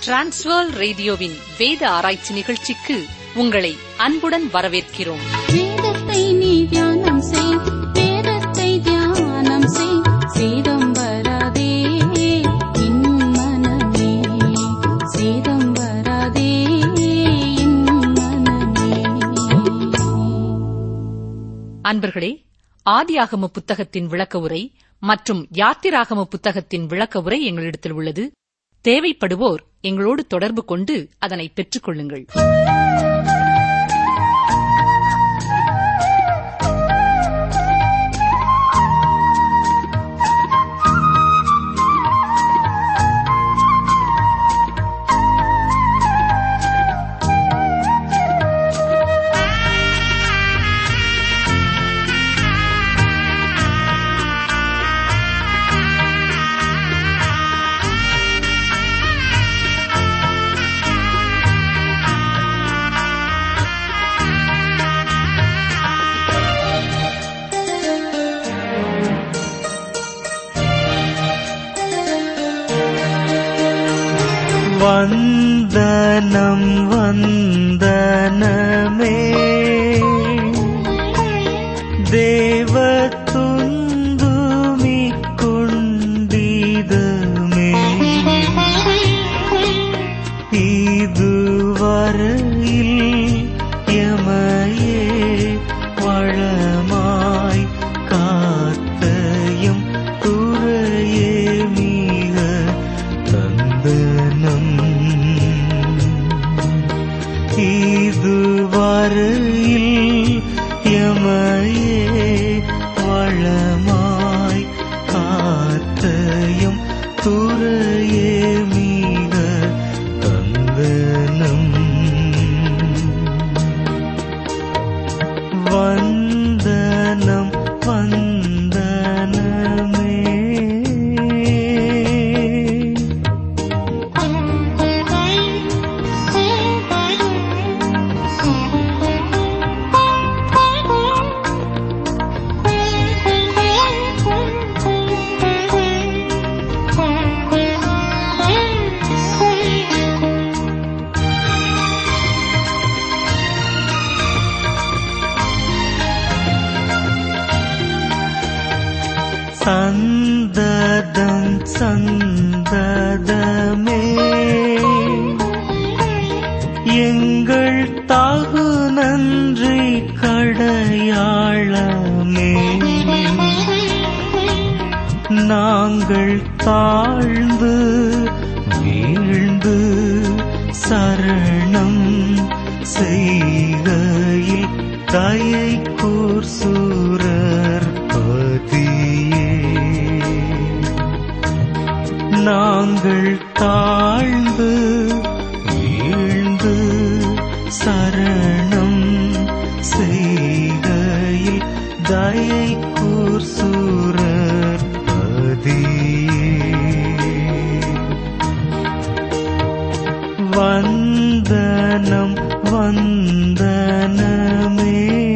Transworld ரேடியோவின் வேத ஆராய்ச்சி நிகழ்ச்சிக்கு உங்களை அன்புடன் வரவேற்கிறோம். வேதத்தை நீ தியானம் செய், வேதத்தை தியானம் செய், சேதம் வராதே என் மனமே, சேதம் வராதே என் மனமே. அன்பர்களே, ஆதியாகம புத்தகத்தின் விளக்க உரை மற்றும் யாத்திராகம புத்தகத்தின் விளக்க உரை எங்களிடத்தில் உள்ளது. தேவைப்படுவோர் எங்களோடு தொடர்பு கொண்டு அதனை பெற்றுக் கொள்ளுங்கள். வந்தனம் வந்தனமே தேவ துந்துமி குண்டிதமே, இதுவரையில் எமையே வளமாய் காத்தையும் துறையே மிக தந்தனம், இதுவரையில் எமையே வளமாய் காத்தையும் துறையே மிக தந்தனம். வந்தனம் வந்தனமே. சந்ததம் சந்ததமே எங்கள் தாகு நன்றி கடையாளமே, நாங்கள் தாழ்ந்து வீழ்ந்து சரணம் செய்கையில் தயை கூர் சூரர் பதியே, நாங்கள் தாழ்ந்து வீழ்ந்து சரணம் செய்கையில் தயை கூர் சூரர் பதியே. வந்தனம் வந்தனமே.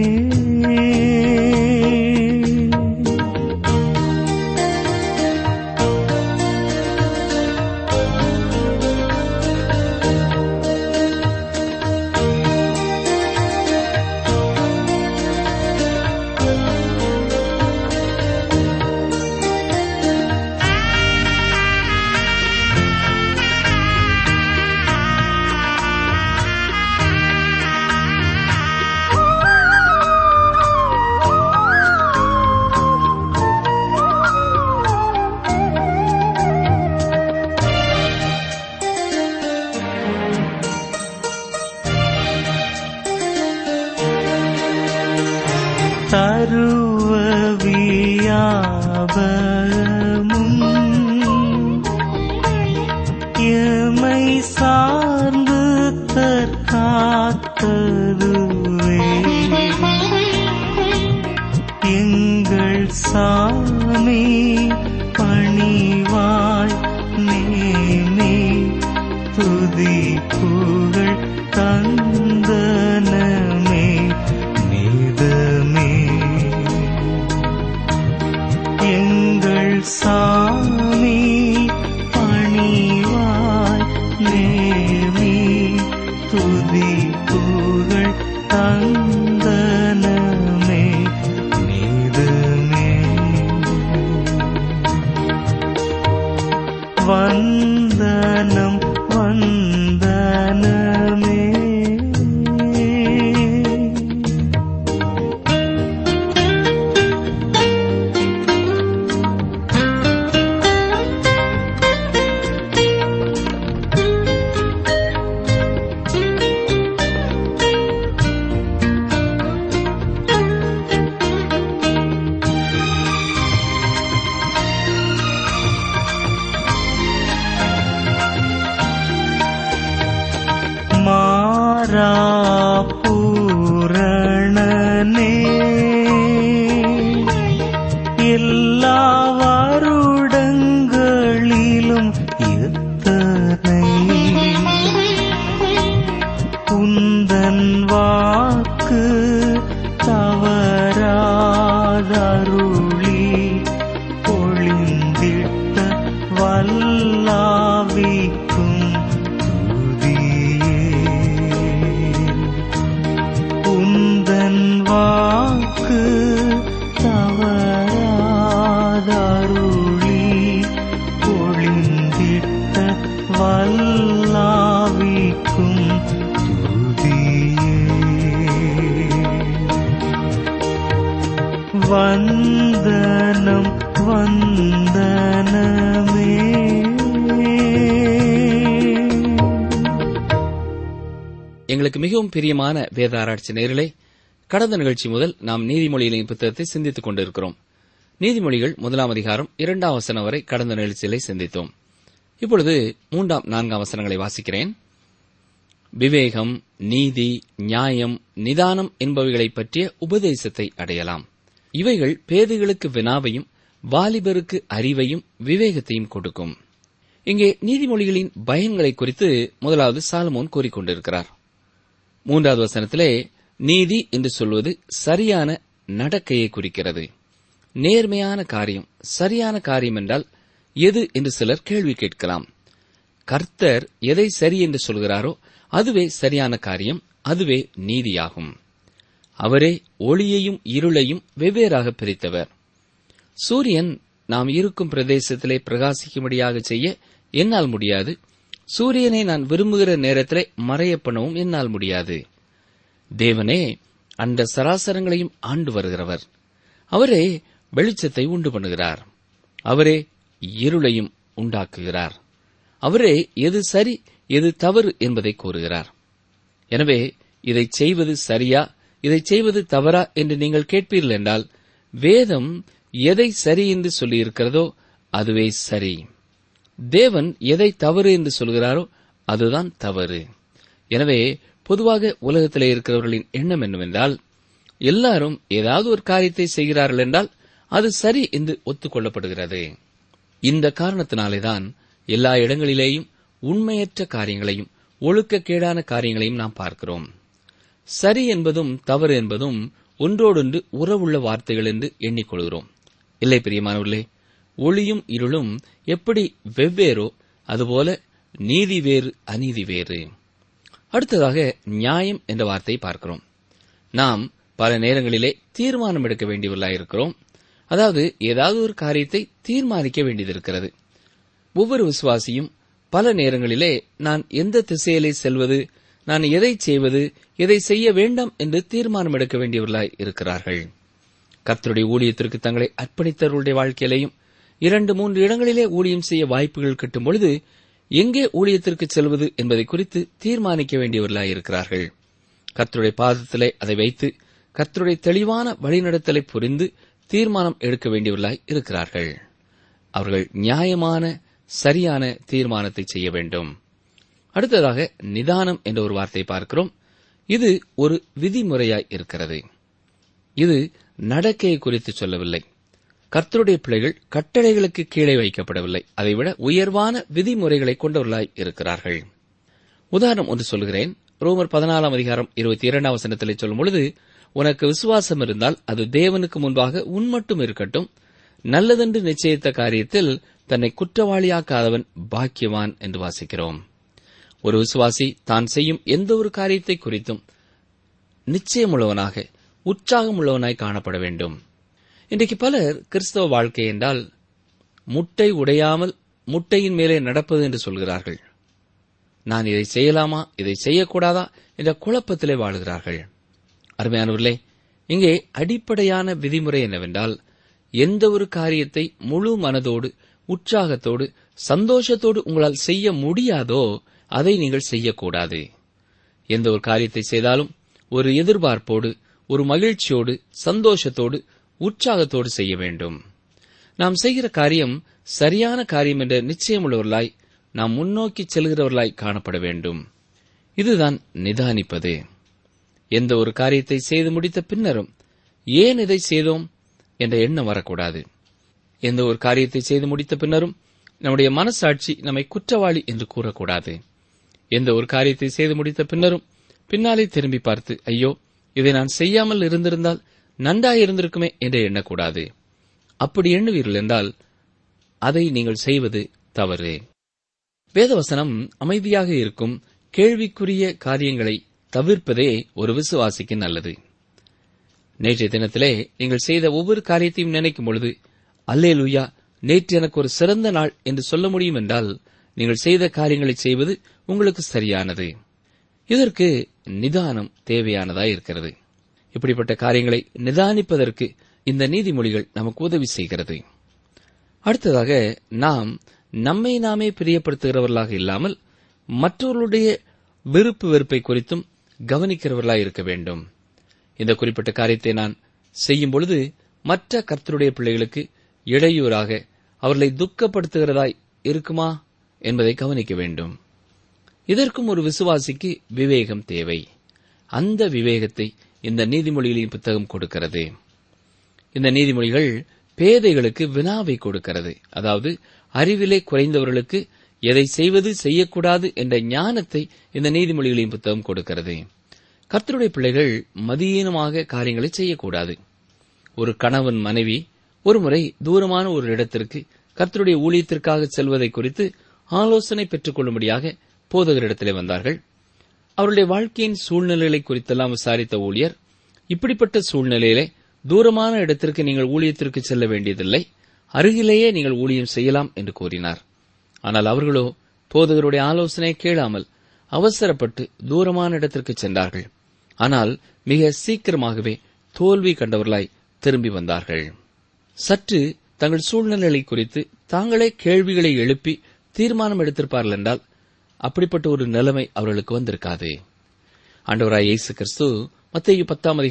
தருவவியாபமும் எமை சார்ந்து தற்காத்ததுவே, எங்கள் சாமி பணிவாய் நேமி துதி புகழ் தந்தனமே நீதமே, எங்கள் சாமி பணிவாய் நேமி வந்தனம் வந்தனமே. பூரணனே எல்லா வருடங்களிலும் எத்தனை உந்தன் வாக்கு தவறாதருளி பொழிந்திட்ட வல்லாவிக்கும் வாக்கு தவறாதருளி பொழிந்திட்ட வல்லாவிக்கும் துதியே. வந்தனம் வந்தனமே. எங்களுக்கு மிகவும் பிரியமான வேத ஆராய்ச்சி நேயர்களே, கடந்த நிகழ்ச்சி முதல் நாம் நீதிமொழிகளின் புத்தகத்தை சிந்தித்துக் கொண்டிருக்கிறோம். நீதிமொழிகள் 1 அதிகாரம் 2 வசனம் வரை கடந்த நிகழ்ச்சியிலே சிந்தித்தோம். இப்பொழுது 3, 4 வசனங்களை வாசிக்கிறேன். விவேகம், நீதி, நியாயம், நிதானம் என்பவைகளை பற்றிய உபதேசத்தை அடையலாம். இவைகள் பேதைகளுக்கு வினாவையும் வாலிபருக்கு அறிவையும் விவேகத்தையும் கொடுக்கும். இங்கே நீதிமொழிகளின் பயன்களை குறித்து முதலாவது சாலமோன் கூறிக்கொண்டிருக்கிறார். 3வது வசனத்திலே நீதி என்று சொல்வது சரியான நடக்கையை குறிக்கிறது. நேர்மையான காரியம், சரியான காரியம் என்றால் எது என்று சிலர் கேள்வி கேட்கலாம். கர்த்தர் எதை சரி என்று சொல்கிறாரோ அதுவே சரியான காரியம், அதுவே நீதியாகும். அவரே ஒளியையும் இருளையும் வெவ்வேறாக பிரித்தவர். சூரியன் நாம் இருக்கும் பிரதேசத்திலே பிரகாசிக்கும்படியாக செய்ய என்னால் முடியாது. சூரியனை நான் விரும்புகிற நேரத்திலே மறைய பண்ணவும் என்னால் முடியாது. தேவனே அந்த சராசரங்களையும் ஆண்டு வருகிறவர். அவரே வெளிச்சத்தை உண்டு பண்ணுகிறார். அவரே இருளையும் உண்டாக்குகிறார். அவரே எது சரி எது தவறு என்பதை கூறுகிறார். எனவே இதை செய்வது சரியா, இதை செய்வது தவறா என்று நீங்கள் கேட்பீர்கள் என்றால், வேதம் எதை சரி என்று சொல்லியிருக்கிறதோ அதுவே சரி. தேவன் எதை தவறு என்று சொல்கிறாரோ அதுதான் தவறு. எனவே பொதுவாக உலகத்திலே இருக்கிறவர்களின் எண்ணம் என்னவென்றால், எல்லாரும் ஏதாவது ஒரு காரியத்தை செய்கிறார்கள் என்றால் அது சரி என்று ஒத்துக்கொள்ளப்படுகிறது. இந்த காரணத்தினாலேதான் எல்லா இடங்களிலேயும் உண்மையற்ற காரியங்களையும் ஒழுக்கக்கேடான காரியங்களையும் நாம் பார்க்கிறோம். சரி என்பதும் தவறு என்பதும் ஒன்றோடொன்று உறவுள்ள வார்த்தைகள் என்று எண்ணிக்கொள்கிறோம். இல்லை பிரியமானவர்களே, ஒளியும் இருளும் எப்படி வெவ்வேறோ அதுபோல நீதி வேறு அநீதி வேறு. அடுத்ததாக நியாயம் என்ற வார்த்தையை பார்க்கிறோம். நாம் பல நேரங்களிலே தீர்மானம் எடுக்க வேண்டியவர்களாயிருக்கிறோம். அதாவது ஏதாவது ஒரு காரியத்தை தீர்மானிக்க வேண்டியதிருக்கிறது. ஒவ்வொரு விசுவாசியும் பல நேரங்களிலே நான் எந்த திசையிலே செல்வது, நான் எதை செய்வது, எதை செய்ய வேண்டாம் என்று தீர்மானம் எடுக்க வேண்டியவர்களாய் இருக்கிறார்கள். கர்த்தருடைய ஊழியத்திற்கு தங்களை அர்ப்பணித்தவர்களுடைய வாழ்க்கையிலேயும் 2-3 இடங்களிலே ஊழியம் செய்ய வாய்ப்புகள் கிட்டும் பொழுது எங்கே ஊழியத்திற்கு செல்வது என்பதை குறித்து தீர்மானிக்க வேண்டியவர்களாய் இருக்கிறார்கள். கர்த்தருடைய பாதத்திலே அதை வைத்து கர்த்தருடைய தெளிவான வழிநடத்தலை புரிந்து தீர்மானம் எடுக்க வேண்டியவர்களாய் இருக்கிறார்கள். அவர்கள் நியாயமான சரியான தீர்மானத்தை செய்ய வேண்டும். அடுத்ததாக நிதானம் என்ற ஒரு வார்த்தையை பார்க்கிறோம். இது ஒரு விதிமுறையாய் இருக்கிறது. இது நடக்கையை குறித்து சொல்லவில்லை. கர்த்தருடைய பிள்ளைகள் கட்டளைகளுக்கு கீழே வைக்கப்படவில்லை. அதைவிட உயர்வான விதிமுறைகளை கொண்டவர்களாய் இருக்கிறார்கள். உதாரணம் ஒன்று சொல்கிறேன். ரோமர் 14 அதிகாரம் 22 வசனத்திலே சொல்லும் பொழுது, உனக்கு விசுவாசம் இருந்தால் அது தேவனுக்கு முன்பாக உன்மட்டும் இருக்கட்டும், நல்லதென்று நிச்சயித்த காரியத்தில் தன்னை குற்றவாளியாக்காதவன் பாக்கியவான் என்று வாசிக்கிறோம். ஒரு விசுவாசி தான் செய்யும் எந்த ஒரு காரியத்தை குறித்தும் நிச்சயமுள்ளவனாக உற்சாகமுள்ளவனாய் காணப்பட வேண்டும். இன்றைக்கு பலர் கிறிஸ்தவ வாழ்க்கை என்றால் முட்டை உடையாமல் முட்டையின் மேலே நடப்பது என்று சொல்கிறார்கள். நான் இதை செய்யலாமா, இதை செய்யக்கூடாதா என்ற குழப்பத்திலே வாழுகிறார்கள். அருமையானவர்களே, இங்கே அடிப்படையான விதிமுறை என்னவென்றால், எந்த ஒரு காரியத்தை முழு மனதோடு, உற்சாகத்தோடு, சந்தோஷத்தோடு உங்களால் செய்ய முடியாதோ அதை நீங்கள் செய்யக்கூடாது. எந்த ஒரு காரியத்தை செய்தாலும் ஒரு எதிர்பார்ப்போடு, ஒரு மகிழ்ச்சியோடு, சந்தோஷத்தோடு, உற்சாகத்தோடு செய்ய வேண்டும். நாம் செய்கிற காரியம் சரியான காரியம் என்ற நிச்சயமுள்ளவர்களாய், நாம் முன்னோக்கி செல்கிறவர்களாய் காணப்பட வேண்டும். இதுதான் நிதானிப்பது. எந்த ஒரு காரியத்தை செய்து முடித்த பின்னரும் ஏன் இதை செய்தோம் என்ற எண்ணம் வரக்கூடாது. எந்த ஒரு காரியத்தை செய்து முடித்த பின்னரும் நம்முடைய மனசாட்சி நம்மை குற்றவாளி என்று கூறக்கூடாது. எந்த ஒரு காரியத்தை செய்து முடித்த பின்னரும் பின்னாலே திரும்பி பார்த்து, ஐயோ, இதை நான் செய்யாமல் இருந்திருந்தால் நன்றாயிருந்திருக்குமே என்று எண்ணக்கூடாது. அப்படி எண்ணுவீர்கள் என்றால் அதை நீங்கள் செய்வது தவறு. வேதவசனம் அமைதியாக இருக்கும் கேள்விக்குரிய காரியங்களை தவிர்ப்பதே ஒரு விசுவாசிக்கு நல்லது. நேற்றைய தினத்திலே நீங்கள் செய்த ஒவ்வொரு காரியத்தையும் நினைக்கும் பொழுது, அல்லேலூயா, நேற்று எனக்கு ஒரு சிறந்த நாள் என்று சொல்ல முடியும் என்றால் நீங்கள் செய்த காரியங்களை செய்வது உங்களுக்கு சரியானது. இதற்கு நிதானம் தேவையானதாய் இருக்கிறது. இப்படிப்பட்ட காரியங்களை நிதானிப்பதற்கு இந்த நீதிமொழிகள் நமக்கு உதவி செய்கிறது. அடுத்ததாக, நாம் நம்மை நாமே பிரியப்படுத்துகிறவர்களாக இல்லாமல் மற்றவர்களுடைய விருப்பு வெறுப்பை குறித்தும் கவனிக்கிறவர்களாக இருக்க வேண்டும். இந்த குறிப்பிட்ட காரியத்தை நான் செய்யும் பொழுது மற்ற கர்த்தருடைய பிள்ளைகளுக்கு இடையூறாக, அவர்களை துக்கப்படுத்துகிறதாய் இருக்குமா என்பதை கவனிக்க வேண்டும். இதற்கும் ஒரு விசுவாசிக்கு விவேகம் தேவை. அந்த விவேகத்தை இந்த நீதிமொழிகளின் புத்தகம் கொடுக்கிறது. இந்த நீதிமொழிகள் பேதைகளுக்கு வினாவை கொடுக்கிறது. அதாவது அறிவிலே குறைந்தவர்களுக்கு எதை செய்வது செய்யக்கூடாது என்ற ஞானத்தை இந்த நீதிமொழிகளின் புத்தகம் கொடுக்கிறது. கர்த்தருடைய பிள்ளைகள் மதியீனமாக காரியங்களை செய்யக்கூடாது. ஒரு கணவன் மனைவி ஒருமுறை தூரமான ஒரு இடத்திற்கு கர்த்தருடைய ஊழியத்திற்காக செல்வதை குறித்து ஆலோசனை பெற்றுக் கொள்ளும்படியாக போதகரிடத்திலே வந்தார்கள். அவருடைய வாழ்க்கையின் சூழ்நிலைகளை குறித்தெல்லாம் விசாரித்த ஊழியர், இப்படிப்பட்ட சூழ்நிலையிலே தூரமான இடத்திற்கு நீங்கள் ஊழியத்திற்கு செல்ல வேண்டியதில்லை, அருகிலேயே நீங்கள் ஊழியம் செய்யலாம் என்று கூறினார். ஆனால் அவர்களோ போதகருடைய ஆலோசனையை கேளாமல் அவசரப்பட்டு தூரமான இடத்திற்கு சென்றார்கள். ஆனால் மிக சீக்கிரமாகவே தோல்வி கண்டவர்களாய் திரும்பி வந்தார்கள். சற்று தங்கள் சூழ்நிலைகளை குறித்து தாங்களே கேள்விகளை எழுப்பி தீர்மானம் எடுத்திருப்பார்கள் என்றால் அப்படிப்பட்ட ஒரு நிலைமை அவர்களுக்கு வந்திருக்காது. ஆண்டவராய் இயேசு கிறிஸ்து மத்தேயு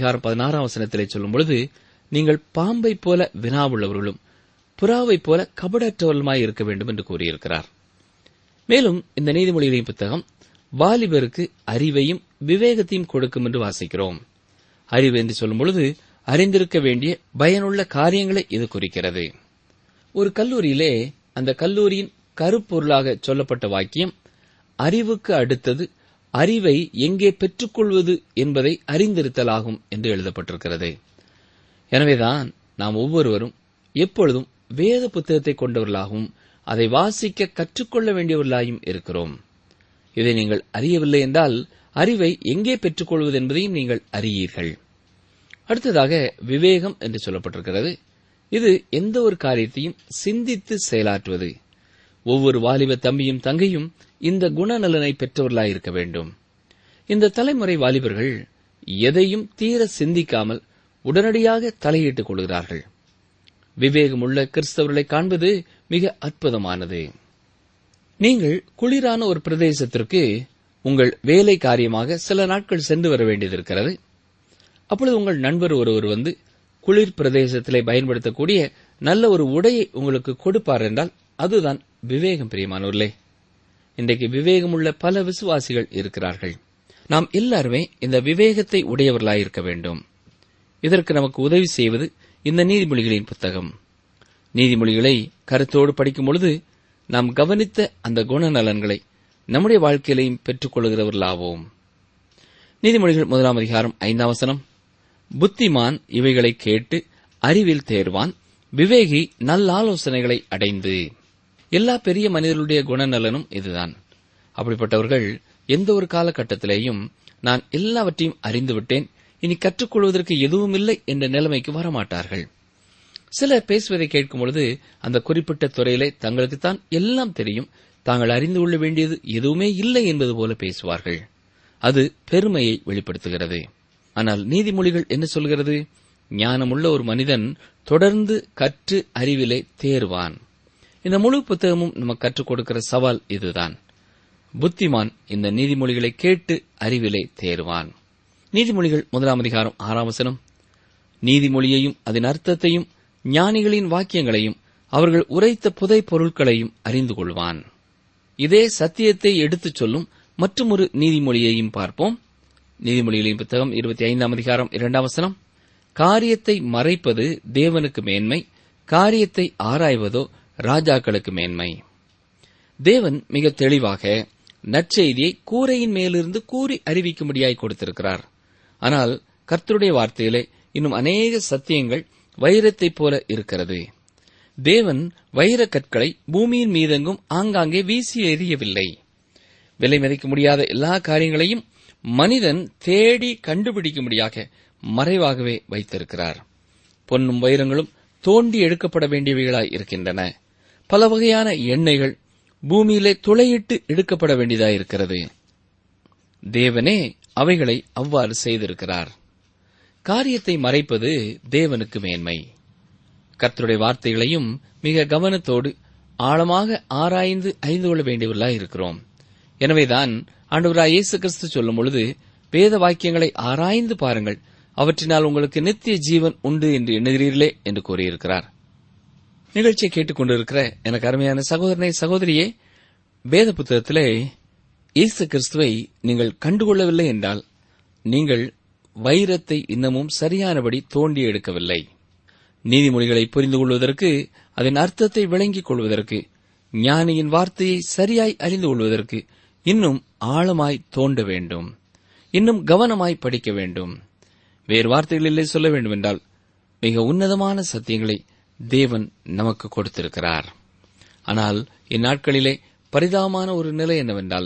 10:16 சொல்லும் பொழுது, நீங்கள் பாம்பை போல வினாவுள்ளவர்களும் புறாவை போல கபடற்றவர்களுமாய் இருக்க வேண்டும் என்று கூறியிருக்கிறார். மேலும் இந்த நீதிமொழிகளின் புத்தகம் வாலிபருக்கு அறிவையும் விவேகத்தையும் கொடுக்கும் என்று வாசிக்கிறோம். அறிவு என்று சொல்லும் பொழுது அறிந்திருக்க வேண்டிய பயனுள்ள காரியங்களை இது குறிக்கிறது. ஒரு கல்லூரியிலே அந்த கல்லூரியின் கருப்பொருளாக சொல்லப்பட்ட வாக்கியம், அறிவுக்கு அடுத்தது அறிவை எங்கே பெற்றுக்கொள்வது என்பதை அறிந்திருத்தல் ஆகும் என்று எழுதப்பட்டிருக்கிறது. எனவேதான் நாம் ஒவ்வொருவரும் எப்பொழுதும் வேத புத்தகத்தை கொண்டவர்களாகவும் அதை வாசிக்க கற்றுக்கொள்ள வேண்டியவர்களாயும் இருக்கிறோம். இதை நீங்கள் அறியவில்லை என்றால் அறிவை எங்கே பெற்றுக்கொள்வது என்பதையும் நீங்கள் அறியீர்கள். அடுத்ததாக விவேகம் என்று சொல்லப்பட்டிருக்கிறது. இது எந்த ஒரு காரியத்தையும் சிந்தித்து செயலாற்றுவது. ஒவ்வொரு வாலிப தம்பியும் தங்கையும் இந்த குணநலனை பெற்றவர்களாயிருக்க வேண்டும். இந்த தலைமுறை வாலிபர்கள் எதையும் தீர சிந்திக்காமல் உடனடியாக தலையிட்டுக் கொள்கிறார்கள். விவேகமுள்ள கிறிஸ்தவர்களை காண்பது மிக அற்புதமானது. நீங்கள் குளிரான ஒரு பிரதேசத்திற்கு உங்கள் வேலை காரியமாக சில நாட்கள் சென்று வர வேண்டியதிருக்கிறது. அப்பொழுது உங்கள் நண்பர் ஒருவர் வந்து குளிர் பிரதேசத்திலே பயன்படுத்தக்கூடிய நல்ல ஒரு உடையை உங்களுக்கு கொடுப்பார் என்றால் அதுதான் விவேகம். பிரியமானவர்களே, இன்றைக்கு விவேகமுள்ள பல விசுவாசிகள் இருக்கிறார்கள். நாம் எல்லாருமே இந்த விவேகத்தை உடையவர்களாயிருக்க வேண்டும். இதற்கு நமக்கு உதவி செய்வது இந்த நீதிமொழிகளின் புத்தகம். நீதிமொழிகளை கருத்தோடு படிக்கும் பொழுது நாம் கவனித்த அந்த குணநலன்களை நம்முடைய வாழ்க்கையிலையும் பெற்றுக் கொள்கிறவர்களாவோம். நீதிமொழிகள் 1:5 புத்திமான் இவைகளை கேட்டு அறிவில் தேர்வான், விவேகி நல்லாலோசனைகளை அடைந்து. எல்லா பெரிய மனிதர்களுடைய குணநலனும் இதுதான். அப்படிப்பட்டவர்கள் எந்த ஒரு காலகட்டத்திலேயும் நான் எல்லாவற்றையும் அறிந்துவிட்டேன், இனி கற்றுக்கொள்வதற்கு எதுவும் இல்லை என்ற நிலைமைக்கு வரமாட்டார்கள். சிலர் பேசுவதை கேட்கும் பொழுது அந்த குறிப்பிட்ட துறையிலே தங்களுக்குத்தான் எல்லாம் தெரியும், தாங்கள் அறிந்து கொள்ள வேண்டியது எதுவுமே இல்லை என்பது போல பேசுவார்கள். அது பெருமையை வெளிப்படுத்துகிறது. ஆனால் நீதிமொழிகள் என்ன சொல்கிறது? ஞானமுள்ள ஒரு மனிதன் தொடர்ந்து கற்று அறிவிலே தேர்வான். இந்த முழு புத்தகமும் நமக்கு கற்றுக் கொடுக்கிற சவால் இதுதான். புத்திமான் இந்த நீதிமொழிகளை கேட்டு அறிவிலே தேர்வான். நீதிமொழிகள் 1 அதிகாரம் 6 வசனம், நீதிமொழியையும் அதன் அர்த்தத்தையும் ஞானிகளின் வாக்கியங்களையும் அவர்கள் உரைத்த புதை பொருட்களையும் அறிந்து கொள்வான். இதே சத்தியத்தை எடுத்துச் சொல்லும் மற்றொரு நீதிமொழியையும் பார்ப்போம். நீதிமொழிகளின் புத்தகம் 25 அதிகாரம் 2 வசனம், காரியத்தை மறைப்பது தேவனுக்கு மேன்மை, காரியத்தை ஆராய்வதோ ராஜாக்களுக்கு மேன்மை. தேவன் மிக தெளிவாக நற்செய்தியை கூரையின் மேலிருந்து கூறி அறிவிக்கும்படியாய் கொடுத்திருக்கிறார். ஆனால் கர்த்தருடைய வார்த்தையிலே இன்னும் அநேக சத்தியங்கள் வைரத்தைப் போல இருக்கிறது. தேவன் வைரக் கற்களை பூமியின் மீதெங்கும் ஆங்காங்கே வீசி எறியவில்லை. விலை மதிக்க முடியாத எல்லா காரியங்களையும் மனிதன் தேடி கண்டுபிடிக்கும்படியாக மறைவாகவே வைத்திருக்கிறார். பொன்னும் வைரங்களும் தோண்டி எடுக்கப்பட வேண்டியவைகளாய் இருக்கின்றன. பல வகையான எண்ணெய்கள் பூமியிலே துளையிட்டு எடுக்கப்பட வேண்டியதாயிருக்கிறது. தேவனே அவைகளை அவ்வாறு செய்திருக்கிறார். காரியத்தை மறைப்பது தேவனுக்கு மேன்மை. கர்த்தருடைய வார்த்தைகளையும் மிக கவனத்தோடு ஆழமாக ஆராய்ந்து அறிந்து கொள்ள வேண்டியவர்களாய் இருக்கிறோம். எனவேதான் ஆண்டவராய் இயேசு கிறிஸ்து சொல்லும் பொழுது, வேத வாக்கியங்களை ஆராய்ந்து பாருங்கள், அவற்றினால் உங்களுக்கு நித்திய ஜீவன் உண்டு என்று எண்ணுகிறீர்களே என்று கூறியிருக்கிறார். நிகழ்ச்சியை கேட்டுக் கொண்டிருக்கிற எனக்கு அருமையான சகோதரனை சகோதரியே, வேத புத்தகத்திலே இயேசு கிறிஸ்துவை நீங்கள் கண்டுகொள்ளவில்லை என்றால் நீங்கள் வைரத்தை இன்னமும் சரியானபடி தோண்டி எடுக்கவில்லை. நீதிமொழிகளை புரிந்து கொள்வதற்கு, அதன் அர்த்தத்தை விளங்கிக் கொள்வதற்கு, ஞானியின் வார்த்தையை சரியாய் அறிந்து கொள்வதற்கு இன்னும் ஆழமாய் தோண்ட வேண்டும், இன்னும் கவனமாய் படிக்க வேண்டும். வேறு வார்த்தைகளிலே சொல்ல வேண்டுமென்றால் மிக உன்னதமான சத்தியங்களை தேவன் நமக்கு கொடுத்திருக்கிறார். ஆனால் இந்நாட்களிலே பரிதாபமான ஒரு நிலை என்னவென்றால்,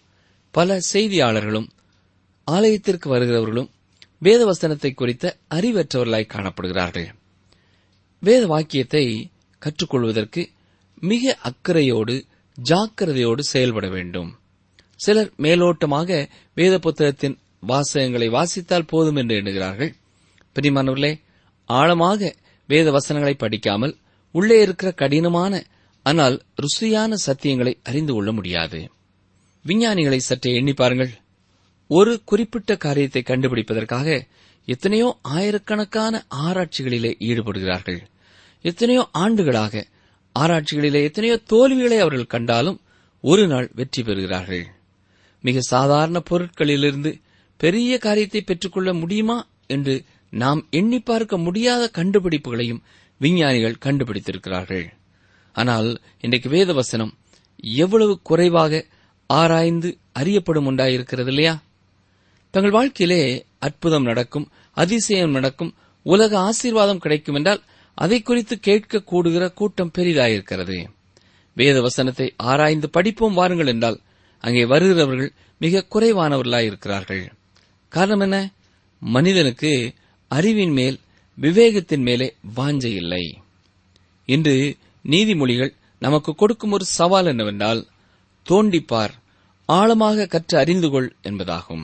பல செய்தியாளர்களும் ஆலயத்திற்கு வருகிறவர்களும் வேத வசனத்தை குறித்த அறிவற்றவர்களாய் காணப்படுகிறார்கள். வேத வாக்கியத்தை கற்றுக்கொள்வதற்கு மிக அக்கறையோடு ஜாக்கிரதையோடு செயல்பட வேண்டும். சிலர் மேலோட்டமாக வேத புத்தகத்தின் வாசகங்களை வாசித்தால் போதும் என்று எண்ணுகிறார்கள். பிரியமானவர்களே, ஆழமாக வேத வசனங்களை படிக்காமல் உள்ளே இருக்கிற கடினமான ஆனால் ருசியான சத்தியங்களை அறிந்து கொள்ள முடியாது. விஞ்ஞானிகளை சற்றே எண்ணி பாருங்கள். ஒரு குறிப்பிட்ட காரியத்தை கண்டுபிடிப்பதற்காக எத்தனையோ ஆயிரக்கணக்கான ஆராய்ச்சிகளிலே ஈடுபடுகிறார்கள். எத்தனையோ ஆண்டுகளாக ஆராய்ச்சிகளிலே எத்தனையோ தோல்விகளை அவர்கள் கண்டாலும் ஒரு நாள் வெற்றி பெறுகிறார்கள். மிக சாதாரண பொருட்களிலிருந்து பெரிய காரியத்தை பெற்றுக்கொள்ள முடியுமா என்று நாம் எண்ணி பார்க்க முடியாத கண்டுபிடிப்புகளையும் விஞ்ஞானிகள் கண்டுபிடித்திருக்கிறார்கள். ஆனால் இன்றைக்கு வேத வசனம் எவ்வளவு குறைவாக ஆராய்ந்து அறியப்படும் உண்டாயிருக்கிறது இல்லையா? தங்கள் வாழ்க்கையிலே அற்புதம் நடக்கும், அதிசயம் நடக்கும், உலக ஆசீர்வாதம் கிடைக்கும் என்றால் அதை குறித்து கேட்க கூடுகிற கூட்டம் பெரிதாயிருக்கிறது. வேத வசனத்தை ஆராய்ந்து படிப்போம் வாருங்கள் என்றால் அங்கே வருகிறவர்கள் மிக குறைவானவர்களாயிருக்கிறார்கள். காரணம் என்ன? மனிதனுக்கு அறிவின் மேல், விவேகத்தின் மேலே வாஞ்சை இல்லை. இன்று நீதிமொழிகள் நமக்கு கொடுக்கும் ஒரு சவால் என்னவென்றால், தோண்டிப்பார், ஆழமாக கற்று அறிந்து கொள் என்பதாகும்.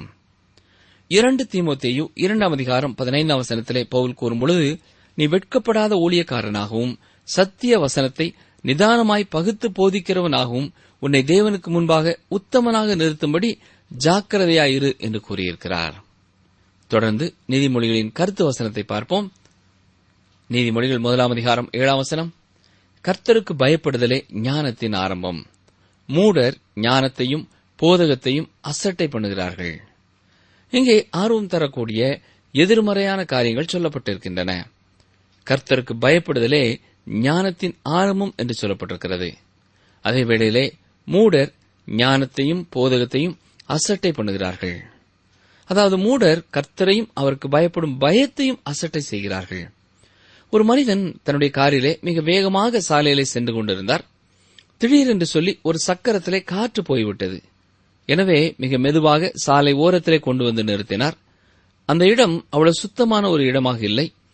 2 தீமோத்தேயு 2 அதிகாரம் 15 வசனத்திலே பவுல் கூறும்பொழுது, நீ வெட்கப்படாத ஊழியக்காரனாகவும் சத்திய வசனத்தை நிதானமாய் பகுத்து போதிக்கிறவனாகவும் உன்னை தேவனுக்கு முன்பாக உத்தமனாக நிறுத்தும்படி ஜாக்கிரதையாயிரு என்று கூறியிருக்கிறார். தொடர்ந்து நீதிமொழிகளின் கருத்து வசனத்தை பார்ப்போம். நீதிமொழிகள் 1 அதிகாரம் 7 வசனம், கர்த்தருக்கு பயப்படுதலே ஞானத்தின் ஆரம்பம், மூடர் ஞானத்தையும் போதகத்தையும் அசட்டை பண்ணுகிறார்கள். இங்கே ஆர்வம் தரக்கூடிய எதிர்மறையான காரியங்கள் சொல்லப்பட்டிருக்கின்றன. கர்த்தருக்கு பயப்படுதலே ஞானத்தின் ஆரம்பம் என்று சொல்லப்பட்டிருக்கிறது. அதே வேளையிலே மூடர் ஞானத்தையும் போதகத்தையும் அசட்டை பண்ணுகிறார்கள். அதாவது மூடர் கர்த்தரையும் அவருக்கு பயப்படும் பயத்தையும் அசட்டை செய்கிறார்கள். ஒரு மனிதன் தன்னுடைய காரிலே மிக வேகமாக சாலையிலே சென்று கொண்டிருந்தார். திடீரென்று சொல்லி ஒரு சக்கரத்திலே காற்று போய்விட்டது. எனவே மிக மெதுவாக சாலை ஓரத்திலே கொண்டு வந்து நிறுத்தினார். அந்த இடம் அவ்வளவு சுத்தமான ஒரு இடமாக இல்லை.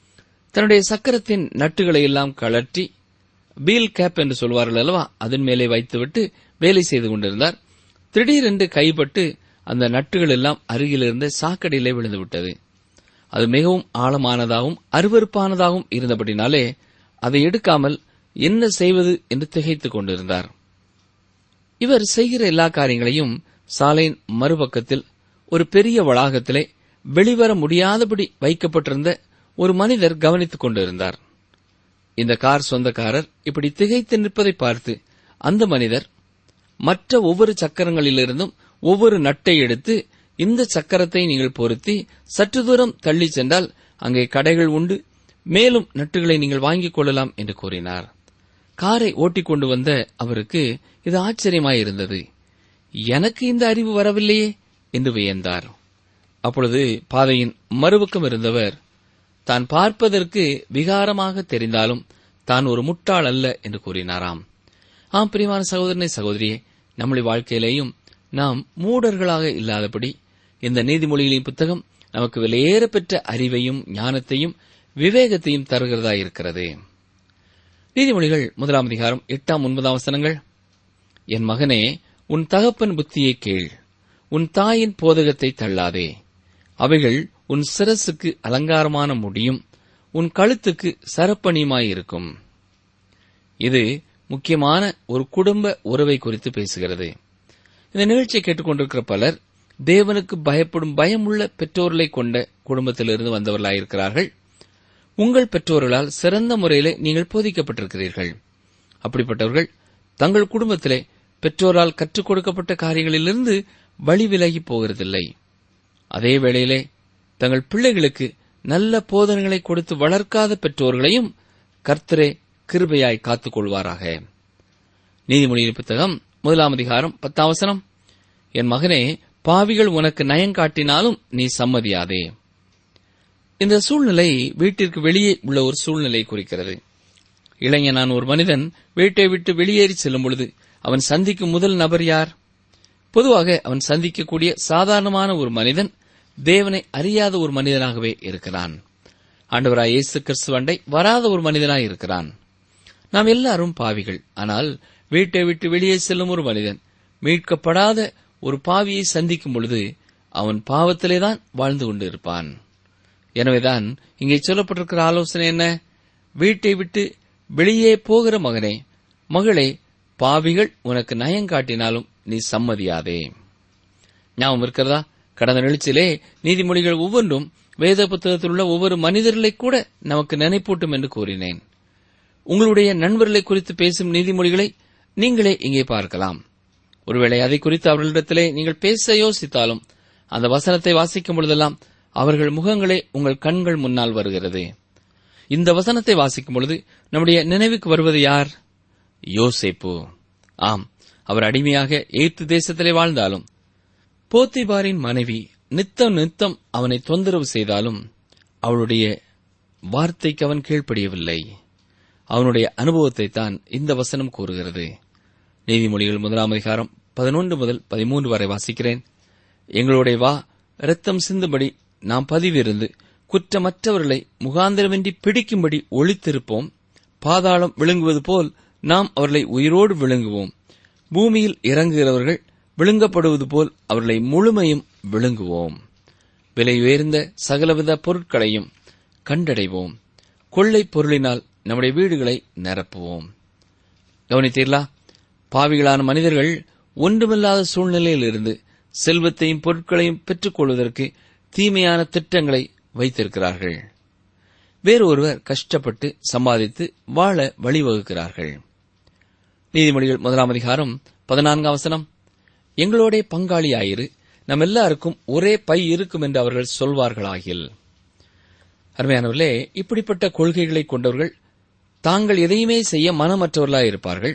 தன்னுடைய சக்கரத்தின் நட்டுகளை எல்லாம் கழற்றி பீல் கேப் என்று சொல்வார்கள் அல்லவா, அதன் மேலே வைத்துவிட்டு வேலை செய்து கொண்டிருந்தார். திடீரென்று கைப்பட்டு அந்த நட்டுகள் எல்லாம் அருகில் இருந்த சாக்கடையிலே விழுந்துவிட்டது. அது மிகவும் ஆழமானதாகவும் அருவருப்பானதாகவும் இருந்தபடினாலே அதை எடுக்காமல் என்ன செய்வது என்று திகைத்துக் கொண்டிருந்தார். இவர் செய்கிற எல்லா காரியங்களையும் சாலையின் மறுபக்கத்தில் ஒரு பெரிய வளாகத்திலே வெளிவர முடியாதபடி வைக்கப்பட்டிருந்த ஒரு மனிதர் கவனித்துக் கொண்டிருந்தார். இந்த கார் சொந்தக்காரர் இப்படி திகைத்து நிற்பதை பார்த்து அந்த மனிதர் மற்ற ஒவ்வொரு சக்கரங்களிலிருந்தும் ஒவ்வொரு நட்டை எடுத்து, இந்த சக்கரத்தை நீங்கள் பொருத்தி சற்று தூரம் தள்ளி சென்றால் அங்கே கடைகள் உண்டு, மேலும் நட்டுகளை நீங்கள் வாங்கிக் கொள்ளலாம் என்று கூறினார். காரை ஓட்டிக் கொண்டு வந்த அவருக்கு இது ஆச்சரியமாயிருந்தது. எனக்கு இந்த அறிவு வரவில்லையே என்று வியந்தார். அப்பொழுது பாதையின் மறுபக்கம் இருந்தவர் தான் பார்ப்பதற்கு விகாரமாக தெரிந்தாலும் தான் ஒரு முட்டாள் அல்ல என்று கூறினாராம். ஆம், பிரியமான சகோதரனே, சகோதரியே, நம்முடைய வாழ்க்கையிலேயும் நாம் மூடர்களாக இல்லாதபடி இந்த நீதிமொழிகளின் புத்தகம் நமக்கு விலையேற பெற்ற அறிவையும் ஞானத்தையும் விவேகத்தையும் தருகிறதாயிருக்கிறது. நீதிமொழிகள் 1 அதிகாரம் 8-9 வசனங்கள். என் மகனே, உன் தகப்பன் புத்தியை கேள், உன் தாயின் போதகத்தை தள்ளாதே. அவைகள் உன் சிரசுக்கு அலங்காரமான முடியும், உன் கழுத்துக்கு சரப்பணியுமாயிருக்கும். இது முக்கியமான ஒரு குடும்ப உறவை குறித்து பேசுகிறது. இந்த நிகழ்ச்சியை கேட்டுக்கொண்டிருக்கிற பலர் தேவனுக்கு பயப்படும் பயமுள்ள பெற்றோர்களை கொண்ட குடும்பத்திலிருந்து வந்தவர்களாயிருக்கிறார்கள். உங்கள் பெற்றோர்களால் சிறந்த முறையிலே நீங்கள் போதிக்கப்பட்டிருக்கிறீர்கள். அப்படிப்பட்டவர்கள் தங்கள் குடும்பத்திலே பெற்றோரால் கற்றுக் கொடுக்கப்பட்ட காரியங்களிலிருந்து வழி விலகி போகிறதில்லை. அதே வேளையிலே தங்கள் பிள்ளைகளுக்கு நல்ல போதனைகளை கொடுத்து வளர்க்காத பெற்றோர்களையும் கர்த்தரே கிருபையாய் காத்துக் கொள்வாராக. நீதிமொழியின் புத்தகம் 1 அதிகாரம் 10 வசனம். என் மகனே, பாவிகள் உனக்கு நயங்காட்டினாலும் நீ சம்மதியாதே. இந்த சூழ்நிலை வீட்டிற்கு வெளியே உள்ள ஒரு சூழ்நிலை குறிக்கிறது. இளைஞனான ஒரு மனிதன் வீட்டை விட்டு வெளியேறி செல்லும் பொழுது அவன் சந்திக்கும் முதல் நபர் யார்? பொதுவாக அவன் சந்திக்கக்கூடிய சாதாரணமான ஒரு மனிதன் தேவனை அறியாத ஒரு மனிதனாகவே இருக்கிறான். ஆண்டவராய் இயேசு கிறிஸ்து அண்டை வராத ஒரு மனிதனாய் இருக்கிறான். நாம் எல்லாரும் பாவிகள். ஆனால் வீட்டை விட்டு வெளியே செல்லும் ஒரு மனிதன் மீட்கப்படாத ஒரு பாவியை சந்திக்கும் பொழுது அவன் பாவத்திலேதான் வாழ்ந்து கொண்டு இருப்பான். எனவேதான் இங்கே சொல்லப்பட்டிருக்கிற ஆலோசனை என்ன? வீட்டை விட்டு வெளியே போகிற மகனே, மகளே, பாவிகள் உனக்கு நயங்காட்டினாலும் நீ சம்மதியாதே. ஞாபகம் இருக்கிறதா? கடந்த நிகழ்ச்சியிலே நீதிமொழிகள் ஒவ்வொன்றும் வேத புத்தகத்தில் உள்ள ஒவ்வொரு மனிதர்களை கூட நமக்கு நினைப்பூட்டும் என்று கூறினேன். உங்களுடைய நண்பர்களை குறித்து பேசும் நீதிமொழிகளை நீங்களே இங்கே பார்க்கலாம். ஒருவேளை அதை குறித்து அவர்களிடத்திலே நீங்கள் பேச யோசித்தாலும் அந்த வசனத்தை வாசிக்கும் பொழுதெல்லாம் அவர்கள் முகங்களே உங்கள் கண்கள் முன்னால் வருகிறது. இந்த வசனத்தை வாசிக்கும் பொழுது நம்முடைய நினைவுக்கு வருவது யார்? யோசேப்பு. ஆம், அவர் அடிமையாக எகிப்து தேசத்திலே வாழ்ந்தாலும் போத்திபாரின் மனைவி நித்தம் அவனை தொந்தரவு செய்தாலும் அவளுடைய வார்த்தைக்கு அவன் கீழ்ப்படியவில்லை. அவனுடைய அனுபவத்தை தான் இந்த வசனம் கூறுகிறது. நீதிமொழிகள் 1 அதிகாரம் 11 முதல் 13 வரை வாசிக்கிறேன். எங்களுடைய வா இரத்தம் சிந்தும்படி நாம் பதிவிருந்து குற்றமற்றவர்களை முகாந்திரமின்றி பிடிக்கும்படி ஒளித்திருப்போம். பாதாளம் விழுங்குவது போல் நாம் அவர்களை உயிரோடு விழுங்குவோம். பூமியில் இறங்குகிறவர்கள் விழுங்கப்படுவது போல் அவர்களை முழுமையும் விழுங்குவோம். விலை உயர்ந்த சகலவித பொருட்களையும் கண்டடைவோம். கொள்ளை பொருளினால் நம்முடைய வீடுகளை நிரப்புவோம். கவனித்தீர்களா? பாவிகளான மனிதர்கள் ஒன்றுமில்லாத சூழ்நிலையில் இருந்து செல்வத்தையும் பொருட்களையும் பெற்றுக் கொள்வதற்கு தீமையான திட்டங்களை வைத்திருக்கிறார்கள். வேறொருவர் கஷ்டப்பட்டு சம்பாதித்து வாழ வழிவகுக்கிறார்கள். நீதிமொழிகள் 1 அதிகாரம் 14 வசனம். எங்களோட பங்காளியாயிரு, நம் எல்லாருக்கும் ஒரே பை இருக்கும் என்று அவர்கள் சொல்வார்களாகில். அருமையானவர்களே, இப்படிப்பட்ட கொள்கைகளை கொண்டவர்கள் தாங்கள் எதையுமே செய்ய மனமற்றவர்களாயிருப்பார்கள்.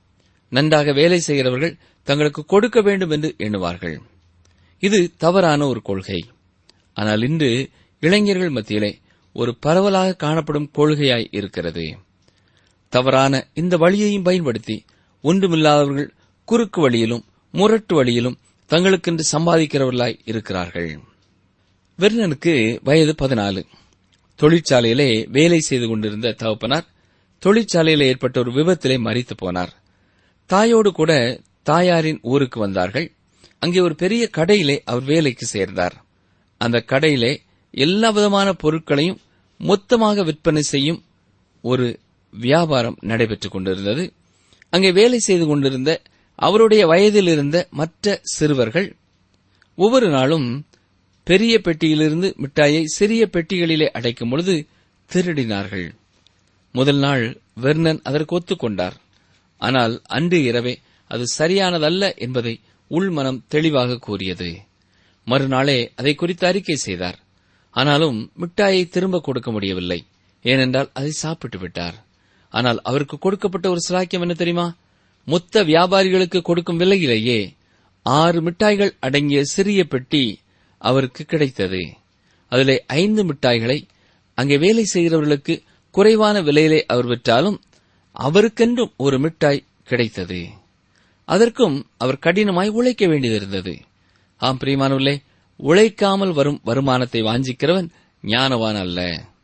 நன்றாக வேலை செய்கிறவர்கள் தங்களுக்கு கொடுக்க வேண்டும் என்று எண்ணுவார்கள். இது தவறான ஒரு கொள்கை. ஆனால் இன்று இளைஞர்கள் மத்தியிலே ஒரு பரவலாக காணப்படும் கொள்கையாய் இருக்கிறது. தவறான இந்த வழியையும் பயன்படுத்தி ஒன்றுமில்லாதவர்கள் குறுக்கு வழியிலும் முரட்டு வழியிலும் தங்களுக்கென்று சம்பாதிக்கிறவர்களாய் இருக்கிறார்கள். வெர்னனுக்கு வயது 14. தொழிற்சாலையிலே வேலை செய்து கொண்டிருந்த தகப்பனார் தொழிற்சாலையில் ஏற்பட்ட ஒரு விபத்திலே மரித்து போனார். தாயோடு கூட தாயாரின் ஊருக்கு வந்தார்கள். அங்கே ஒரு பெரிய கடையிலே அவர் வேலைக்கு சேர்ந்தார். அந்த கடையிலே எல்லா விதமான பொருட்களையும் மொத்தமாக விற்பனை செய்யும் ஒரு வியாபாரம் நடைபெற்றுக் கொண்டிருந்தது. அங்கே வேலை செய்து கொண்டிருந்த அவருடைய வயதில் இருந்த மற்ற சிறுவர்கள் ஒவ்வொரு நாளும் பெரிய பெட்டியிலிருந்து மிட்டாயை சிறிய பெட்டிகளிலே அடைக்கும் பொழுது திருடினார்கள். முதல் நாள் வெர்னன் அதற்கு ஒத்துக்கொண்டார். ஆனால் அன்று இரவே அது சரியானதல்ல என்பதை உள்மனம் தெளிவாக கூறியது. மறுநாளே அதை குறித்து அறிக்கை செய்தார். ஆனாலும் மிட்டாயை திரும்ப கொடுக்க முடியவில்லை. ஏனென்றால் அதை சாப்பிட்டு விட்டார். ஆனால் அவருக்கு கொடுக்கப்பட்ட ஒரு சிலாக்கியம் என்ன தெரியுமா? மொத்த வியாபாரிகளுக்கு கொடுக்கும் விலையிலேயே 6 மிட்டாய்கள் அடங்கிய சிறிய பெட்டி அவருக்கு கிடைத்தது. அதிலே 5 மிட்டாய்களை அங்கே வேலை செய்கிறவர்களுக்கு குறைவான விலையிலே அவர் விற்றாலும் அவருக்கென்றும் ஒரு மிட்டாய் கிடைத்தது. அதற்கும் அவர் கடினமாய் உழைக்க வேண்டியிருந்தது. ஆம் பிரியமானவர்களே, உழைக்காமல் வரும் வருமானத்தை வாஞ்சிக்கிறவன் ஞானவான் அல்ல.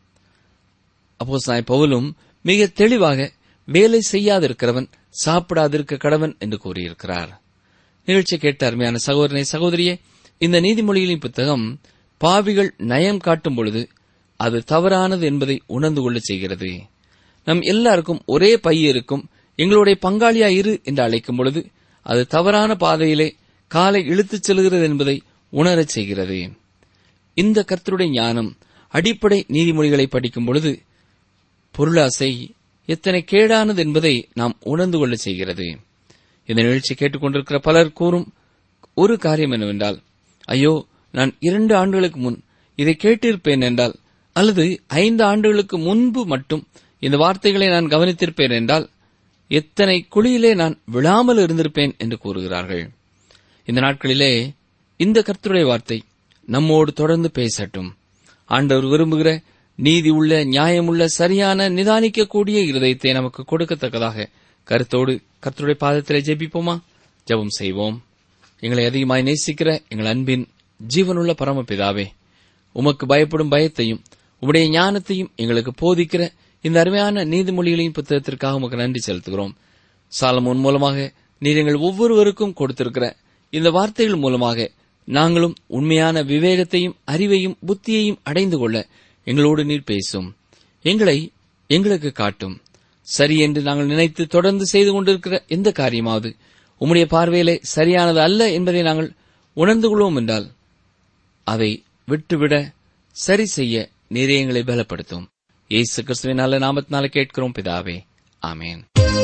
அப்போஸ்தலனாகிய பவுலும் மிக தெளிவாக வேலை செய்யாதிருக்கிறவன் சாப்பிடாதிருக்க கடவன் என்று கூறியிருக்கிறார். நிகழ்ச்சி கேட்ட அருமையான சகோதரனே, சகோதரியே, இந்த நீதிமொழிகளின் புத்தகம் பாவிகள் நயம் காட்டும் பொழுது அது தவறானது என்பதை உணர்ந்து கொள்ள செய்கிறது. நம் எல்லாருக்கும் ஒரே பை இருக்கும், எங்களுடைய பங்காளியா இரு என்று அழைக்கும் பொழுது அது தவறான பாதையிலே காலை இழுத்துச் செல்கிறது என்பதை உணரச் செய்கிறது. இந்த கர்த்தருடைய ஞானம் அடிப்படை நீதிமொழிகளை படிக்கும் பொழுது பொருளாசை எத்தனை கேடானது என்பதை நாம் உணர்ந்து கொள்ள செய்கிறது. இந்த நிகழ்ச்சி கேட்டுக்கொண்டிருக்கிற பலர் கூறும் ஒரு காரியம் என்னவென்றால், ஐயோ, நான் 2 ஆண்டுகளுக்கு முன் இதை கேட்டிருப்பேன் என்றால், அல்லது 5 ஆண்டுகளுக்கு முன்பு மட்டும் இந்த வார்த்தைகளை நான் கவனித்திருப்பேன் என்றால் எத்தனை குழியிலே நான் விழாமல் இருந்திருப்பேன் என்று கூறுகிறார்கள். இந்த நாட்களிலே இந்த கர்த்தருடைய வார்த்தை நம்மோடு தொடர்ந்து பேசட்டும். ஆண்டவர் விரும்புகிற நீதி உள்ள, நியாயமுள்ள, சரியான, நிதானிக்கக்கூடிய இருதயத்தை நமக்கு கொடுக்கத்தக்கதாக கருத்தோடு கர்த்தருடைய பாதத்திலே ஜெபிப்போமா? ஜெபம் செய்வோம். எங்களை அதிகமாய் நேசிக்கிற எங்கள் அன்பின் ஜீவனுள்ள பரமபிதாவே, உமக்கு பயப்படும் பயத்தையும் உம்முடைய ஞானத்தையும் எங்களுக்கு போதிக்கிற இந்த அருமையான நீதிமொழிகளின் புத்தகத்திற்காக உமக்கு நன்றி செலுத்துகிறோம். சாலமோன் மூலமாக நீர் எங்கள் ஒவ்வொருவருக்கும் கொடுத்திருக்கிற இந்த வார்த்தைகள் மூலமாக நாங்களும் உண்மையான விவேகத்தையும் அறிவையும் புத்தியையும் அடைந்து கொள்ள எங்களோடு நீர் பேசும். எங்களை எங்களுக்கு காட்டும். சரி என்று நாங்கள் நினைத்து தொடர்ந்து செய்து கொண்டிருக்கிற எந்த காரியமாவது உம்முடைய பார்வையிலே சரியானது அல்ல என்பதை நாங்கள் உணர்ந்து கொள்வோம் என்றால் அதை விட்டுவிட சரி செய்ய நீரே எங்களை பலப்படுத்தும். இயேசு கிறிஸ்துவின் நல்ல நாமத்தினால கேட்கிறோம் பிதாவே, ஆமேன்.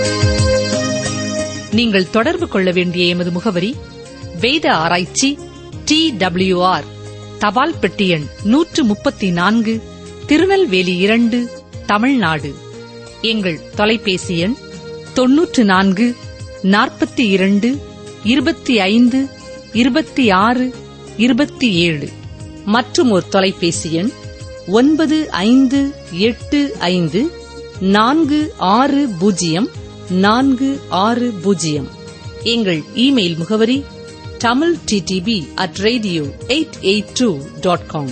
நீங்கள் தொடர்பு கொள்ள வேண்டிய எமது முகவரி: வேத ஆராய்ச்சி, TWR, தபால் பெட்டி எண் 134, திருநெல்வேலி 2, தமிழ்நாடு. எங்கள் தொலைபேசி எண் 94 42 25 26 27. மற்றும் ஒரு தொலைபேசி எண் 9585 460 460. எங்கள் இமெயில் முகவரி tamilttb@radio882.com.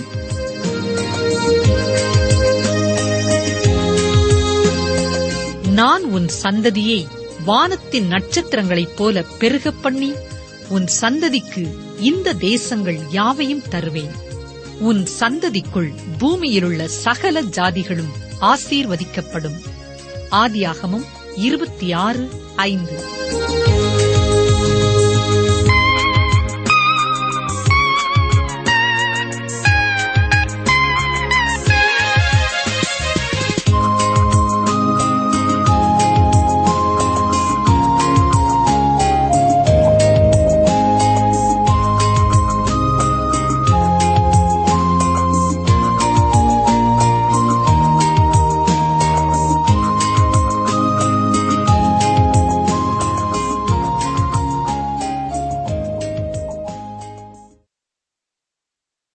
நான் உன் சந்ததியை வானத்தின் நட்சத்திரங்களைப் போல பெருகப் பண்ணி உன் சந்ததிக்கு இந்த தேசங்கள் யாவையும் தருவேன். உன் சந்ததிக்குள் பூமியிலுள்ள சகல ஜாதிகளும் ஆசீர்வதிக்கப்படும். ஆதியாகமம் 26:5.